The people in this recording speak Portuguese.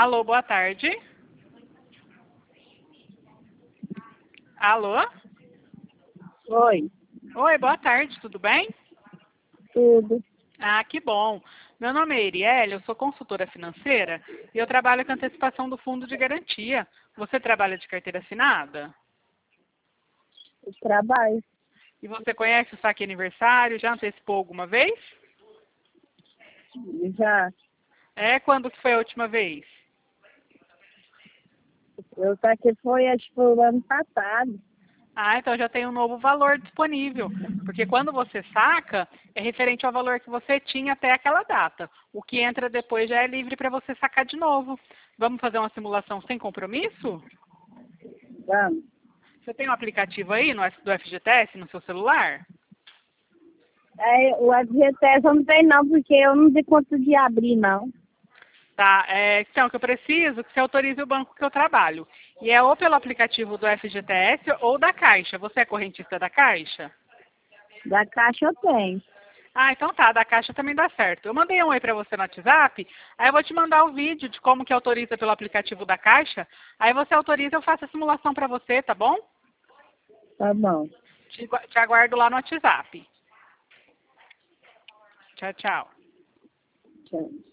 Alô, boa tarde. Alô? Oi, Oi, boa tarde, tudo bem? tudo. Ah, que bom. Meu nome é Erielle, eu sou consultora financeira e eu trabalho com antecipação do fundo de garantia. Você trabalha de carteira assinada? Eu trabalho. E você conhece o saque aniversário? Já antecipou alguma vez? Já. É, quando que foi a última vez? Eu tá aqui foi, acho que foi o ano passado. Ah, então já tem um novo valor disponível. Porque quando você saca, é referente ao valor que você tinha até aquela data. O que entra depois já é livre para você sacar de novo. Vamos fazer uma simulação sem compromisso? Vamos. Você tem um aplicativo aí do FGTS no seu celular? Aí, o FGTS eu não tenho não, porque eu não dei conta de abrir, não. Tá, então, que eu preciso que você autorize o banco que eu trabalho. E é ou pelo aplicativo do FGTS ou da Caixa. Você é correntista da Caixa? Da Caixa eu tenho. Ah, então tá, da Caixa também dá certo. Eu mandei um oi pra você no WhatsApp, aí eu vou te mandar o vídeo de como que autoriza pelo aplicativo da Caixa. Aí você autoriza, eu faço a simulação pra você, tá bom? Tá bom. Te aguardo lá no WhatsApp. Tchau, tchau. Tchau.